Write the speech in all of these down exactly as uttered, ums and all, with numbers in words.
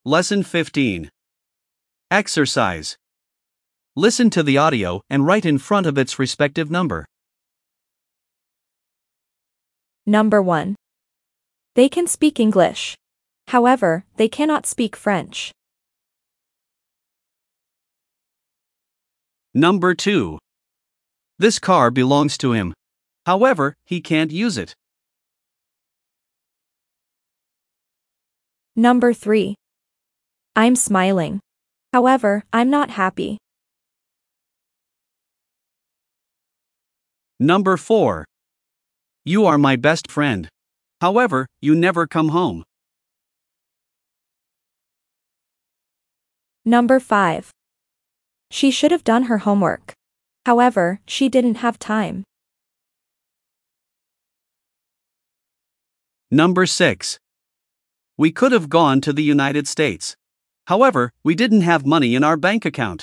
Lesson fifteen. Exercise. Listen to the audio and write in front of its respective number. Number one. They can speak English. However, they cannot speak French. Number two. This car belongs to him. However, he can't use it. Number three. I'm smiling. However, I'm not happy. Number four. You are my best friend. However, you never come home. Number five. She should have done her homework. However, she didn't have time. Number six. We could have gone to the United States. However, we didn't have money in our bank account.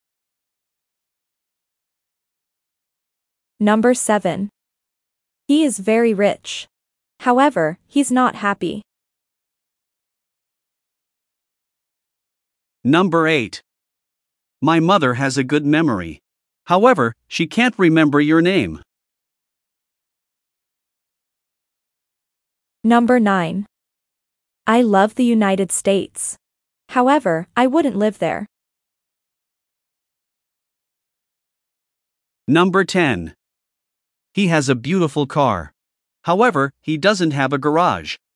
Number seven. He is very rich. However, he's not happy. Number eight. My mother has a good memory. However, she can't remember your name. Number nine. I love the United States. However, I wouldn't live there. Number ten. He has a beautiful car. However, he doesn't have a garage.